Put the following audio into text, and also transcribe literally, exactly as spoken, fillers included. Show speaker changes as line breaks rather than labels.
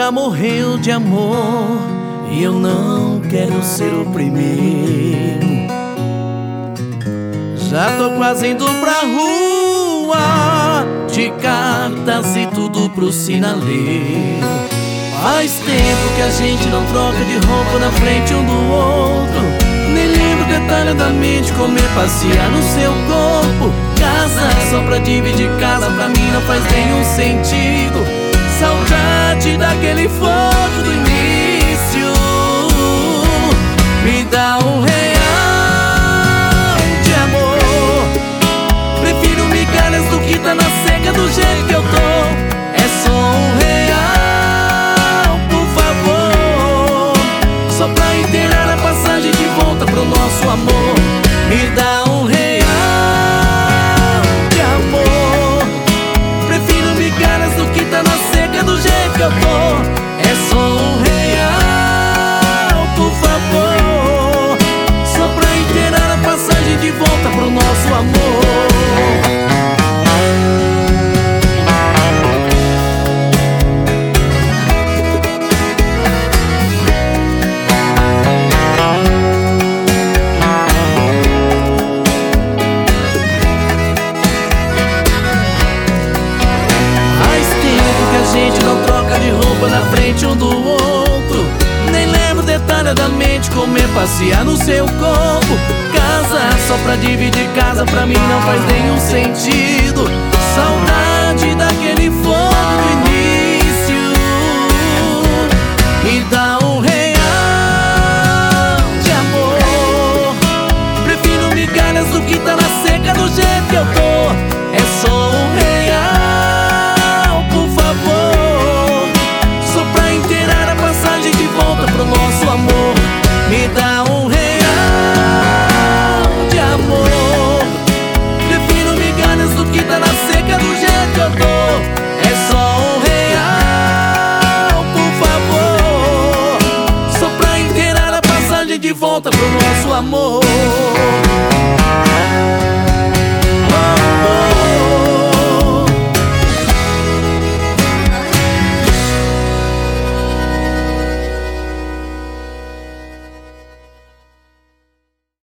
já morreu de amor e eu não quero ser o primeiro. Já tô quase indo pra rua, de cartas e tudo pro sinaleiro. Faz tempo que a gente não troca de roupa na frente um do outro. Nem lembro detalhadamente como é passear no seu corpo. Casa só pra dividir casa, pra mim não faz nenhum sentido. Saudade daquele fogo do início. Me dá um real de amor. Prefiro migalhas do que tá na seca do jeito que eu tô. É só um real, por favor, só pra inteirar a passagem de volta pro nosso amor. Me dá um real de amor. Prefiro migalhas do que tá na seca do jeito que eu tô. É só um real, por favor, só pra inteirar a passagem de volta pro nosso amor. Na frente um do outro, nem lembro detalhadamente como é passear no seu corpo. Casa só pra dividir casa, pra mim não faz nenhum sentido. Saudade daquele fogo